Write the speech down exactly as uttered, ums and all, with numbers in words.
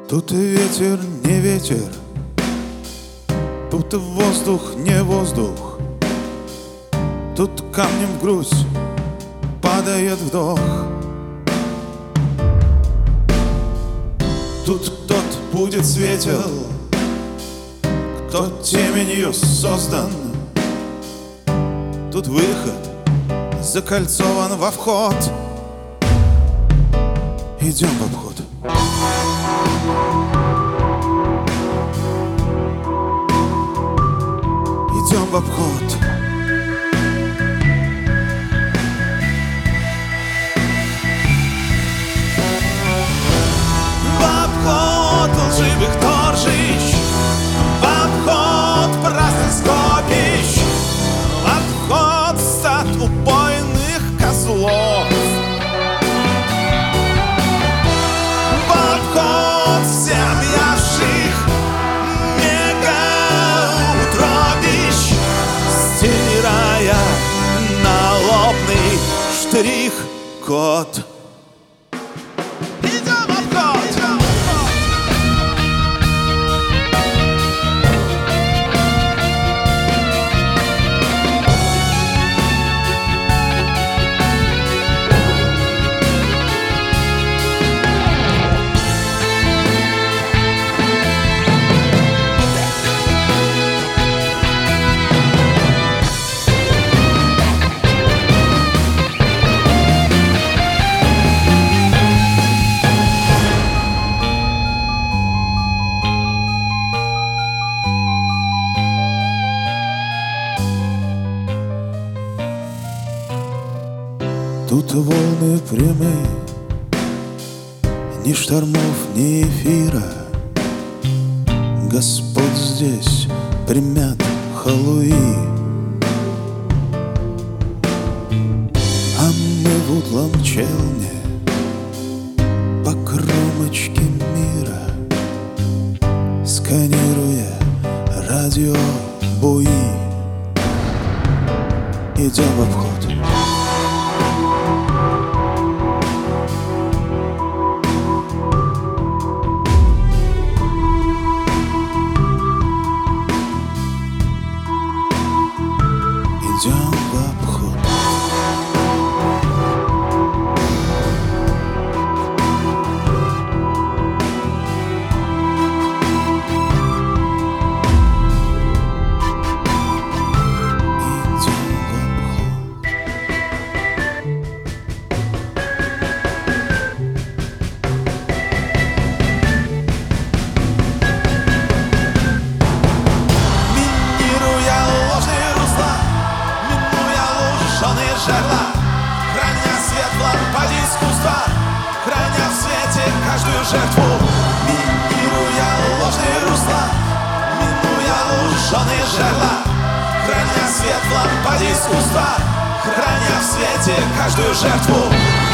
Тут и ветер не ветер, тут и воздух не воздух, тут камнем в грудь падает вдох. Тут тот будет светел, кто теменью создан. Тут выход закольцован во вход. Идем в обход. Идем в обход. В обход лживых торжищ, в обход праздных скопищ, в обход стад убойных козлов, в обход всеобъявших мегаутробищ, стирая налобный штрих-код. Тут волны прямые, ни штормов, ни эфира. Господь здесь примят халуи, а мы в утлом челне по кромочке мира, сканируя радиобуи, идем в обход. Идем в обход. Храня светло под искусство, храня в свете каждую жертву, минируя ложные русла, минуя луженые жерла. Храня светло под искусство, храня в свете каждую жертву.